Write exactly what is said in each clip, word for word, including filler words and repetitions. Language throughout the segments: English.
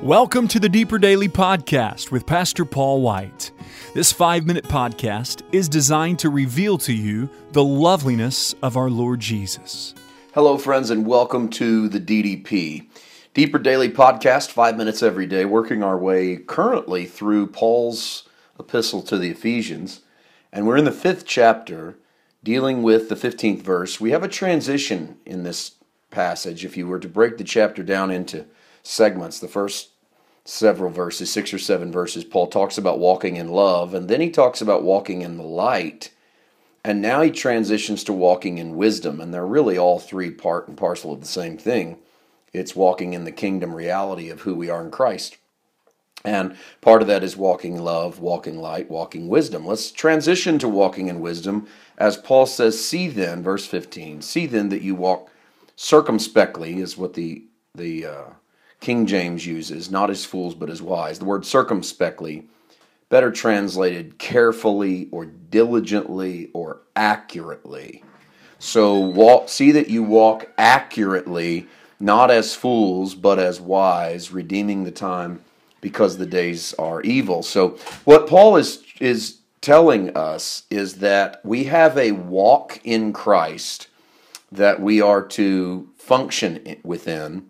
Welcome to the Deeper Daily Podcast with Pastor Paul White. This five-minute podcast is designed to reveal to you the loveliness of our Lord Jesus. Hello, friends, and welcome to the D D P. Deeper Daily Podcast, five minutes every day, working our way currently through Paul's epistle to the Ephesians. And we're in the fifth chapter, dealing with the fifteenth verse. We have a transition in this passage. If you were to break the chapter down into segments, the first several verses, six or seven verses, Paul talks about walking in love, and then he talks about walking in the light, and now he transitions to walking in wisdom, and they're really all three part and parcel of the same thing. It's walking in the kingdom reality of who we are in Christ. And part of that is walking love, walking light, walking wisdom. Let's transition to walking in wisdom. As Paul says, see then, verse fifteen, see then that you walk circumspectly, is what the the uh, King James uses, not as fools but as wise. The word circumspectly, better translated carefully or diligently or accurately. So walk, see that you walk accurately, not as fools but as wise, redeeming the time because the days are evil. So what Paul is is telling us is that we have a walk in Christ that we are to function within,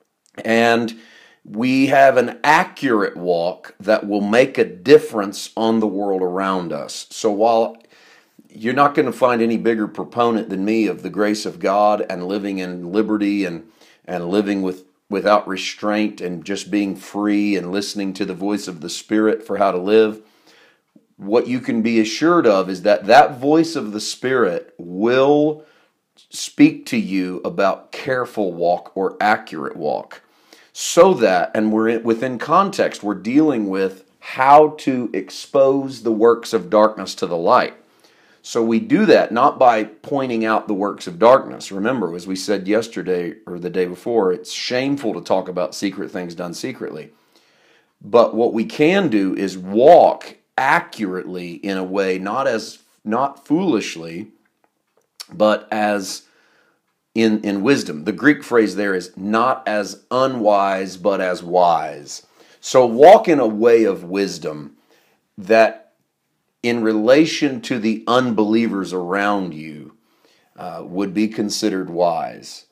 and we have an accurate walk that will make a difference on the world around us. So while you're not going to find any bigger proponent than me of the grace of God and living in liberty and, and living with without restraint and just being free and listening to the voice of the Spirit for how to live, what you can be assured of is that that voice of the Spirit will speak to you about careful walk or accurate walk. So that, and we're within context, we're dealing with how to expose the works of darkness to the light. So we do that not by pointing out the works of darkness. Remember, as we said yesterday or the day before, it's shameful to talk about secret things done secretly. But what we can do is walk accurately in a way, not as not foolishly, but as In, in wisdom. The Greek phrase there is not as unwise, but as wise. So walk in a way of wisdom that in relation to the unbelievers around you uh, would be considered wise.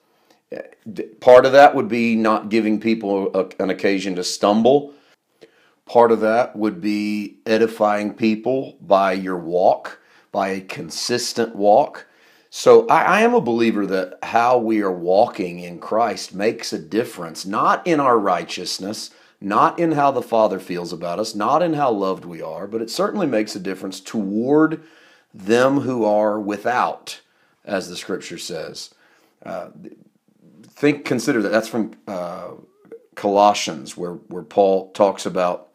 Part of that would be not giving people a, an occasion to stumble. Part of that would be edifying people by your walk, by a consistent walk. So I, I am a believer that how we are walking in Christ makes a difference, not in our righteousness, not in how the Father feels about us, not in how loved we are, but it certainly makes a difference toward them who are without, as the Scripture says. Uh, think, consider that. That's from uh, Colossians, where, where Paul talks about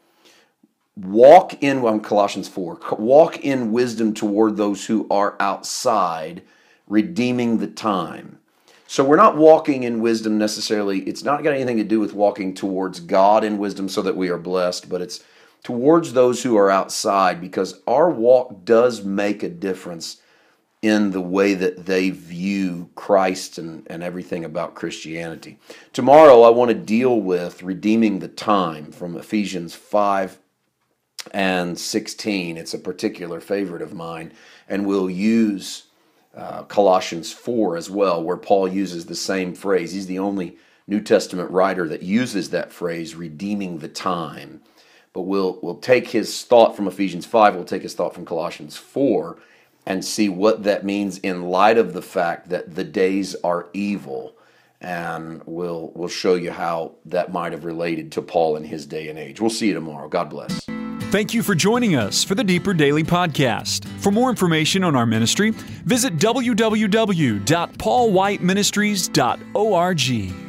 walk in, well, Colossians four, walk in wisdom toward those who are outside, redeeming the time. So we're not walking in wisdom necessarily. It's not got anything to do with walking towards God in wisdom so that we are blessed, but it's towards those who are outside, because our walk does make a difference in the way that they view Christ and, and everything about Christianity. Tomorrow I want to deal with redeeming the time from Ephesians five and sixteen. It's a particular favorite of mine, and we'll use Uh, Colossians four as well, where Paul uses the same phrase. He's the only New Testament writer that uses that phrase, redeeming the time. But we'll we'll take his thought from Ephesians five, we'll take his thought from Colossians four, and see what that means in light of the fact that the days are evil. And we'll we'll show you how that might have related to Paul in his day and age. We'll see you tomorrow. God bless. Thank you for joining us for the Deeper Daily Podcast. For more information on our ministry, visit w w w dot paul white ministries dot org.